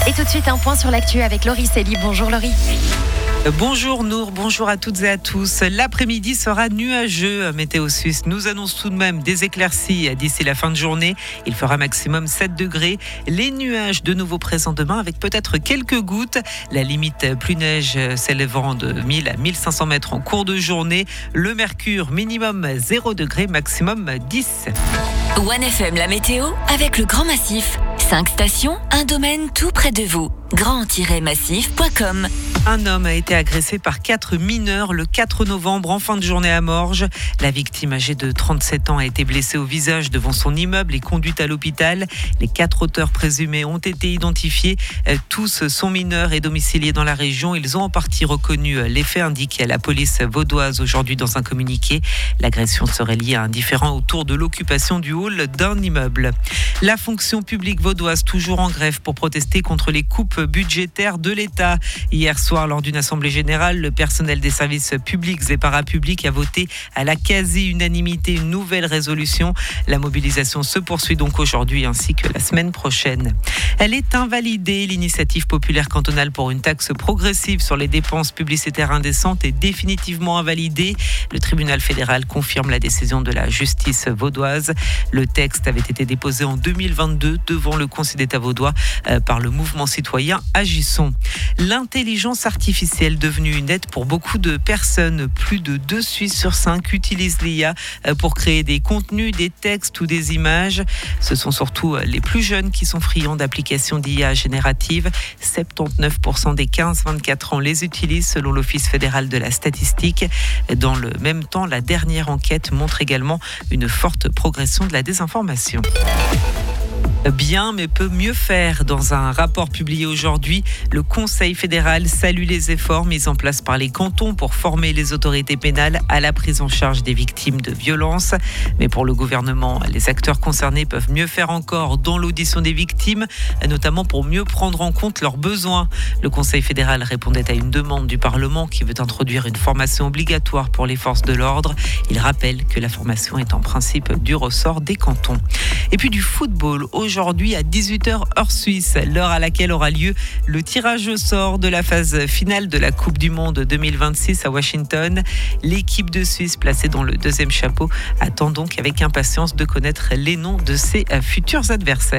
Et tout de suite, un point sur l'actu avec Laurie Célie. Bonjour Laurie. Bonjour Nour, bonjour à toutes et à tous. L'après-midi sera nuageux. Météo Suisse nous annonce tout de même des éclaircies d'ici la fin de journée. Il fera maximum 7 degrés. Les nuages de nouveau présents demain avec peut-être quelques gouttes. La limite pluie neige s'élèvant de 1000 à 1500 mètres en cours de journée. Le mercure minimum 0 degré, maximum 10. OneFM la météo avec le Grand Massif. 5 stations, un domaine tout près de vous. grand-massif.com. Un homme a été agressé par 4 mineurs le 4 novembre en fin de journée à Morges. La victime âgée de 37 ans a été blessée au visage devant son immeuble et conduite à l'hôpital. Les 4 auteurs présumés ont été identifiés. Tous sont mineurs et domiciliés dans la région. Ils ont en partie reconnu les faits, indiqués à la police vaudoise aujourd'hui dans un communiqué. L'agression serait liée à un différend autour de l'occupation du hall d'un immeuble. La fonction publique vaudoise toujours en grève pour protester contre les coupes budgétaires de l'État. Hier soir, lors d'une assemblée générale, le personnel des services publics et parapublics a voté à la quasi-unanimité une nouvelle résolution. La mobilisation se poursuit donc aujourd'hui ainsi que la semaine prochaine. Elle est invalidée. L'initiative populaire cantonale pour une taxe progressive sur les dépenses publicitaires indécentes est définitivement invalidée. Le tribunal fédéral confirme la décision de la justice vaudoise. Le texte avait été déposé en 2022 devant le Conseil d'État vaudois par le mouvement citoyen Agissons. L'intelligence artificielle devenue une aide pour beaucoup de personnes. Plus de 2 Suisses sur 5 utilisent l'IA pour créer des contenus, des textes ou des images. Ce sont surtout les plus jeunes qui sont friands d'applications d'IA générative. 79% des 15-24 ans les utilisent selon l'Office fédéral de la statistique. Dans le même temps, la dernière enquête montre également une forte progression de la désinformation. Bien, mais peut mieux faire. Dans un rapport publié aujourd'hui, le Conseil fédéral salue les efforts mis en place par les cantons pour former les autorités pénales à la prise en charge des victimes de violences. Mais pour le gouvernement, les acteurs concernés peuvent mieux faire encore dans l'audition des victimes, notamment pour mieux prendre en compte leurs besoins. Le Conseil fédéral répondait à une demande du Parlement qui veut introduire une formation obligatoire pour les forces de l'ordre. Il rappelle que la formation est en principe du ressort des cantons. Et puis du football, aujourd'hui à 18h heure suisse, l'heure à laquelle aura lieu le tirage au sort de la phase finale de la Coupe du Monde 2026 à Washington. L'équipe de Suisse placée dans le deuxième chapeau attend donc avec impatience de connaître les noms de ses futurs adversaires.